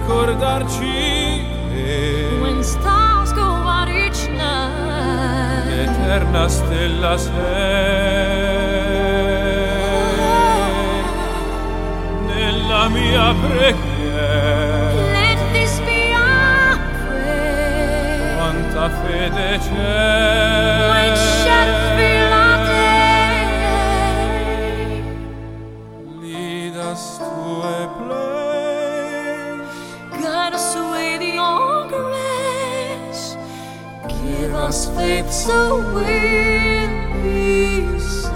ricordarci che when stars go out each night, l'eterna stella sei nella mia preghiera. let this be our prayer. Quanta fede c'è, When shall fill our day, lead us to a place, guide us with your grace, give us faith so we'll be saved.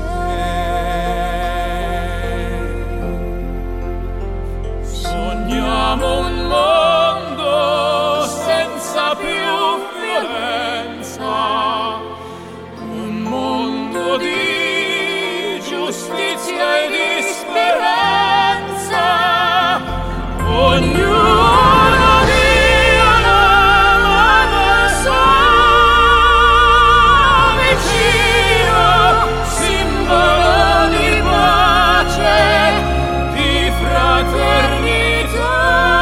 sogniamo un mondo senza più violenza, un mondo di giustizia e di speranza. Ognuno dia la sua vicino, simbolo di pace, di fraternità.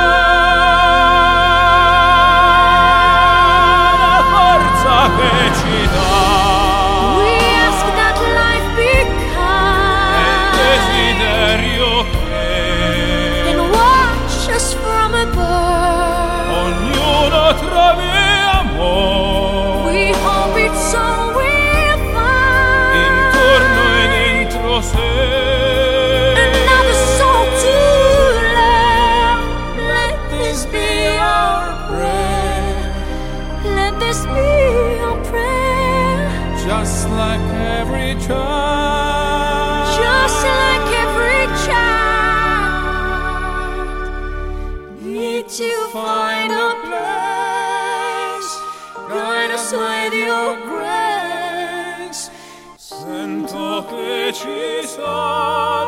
La forza che ci dà We ask that life be è il kind desiderio che and watch us from above. ognuno trovi amore We hope it's all we'll find. intorno e dentro sé. Another soul to love. Let this be our prayer. Let this be our prayer. Just like every child, Just like every child, need to find a place. Guide us with your grace. sento che ci sono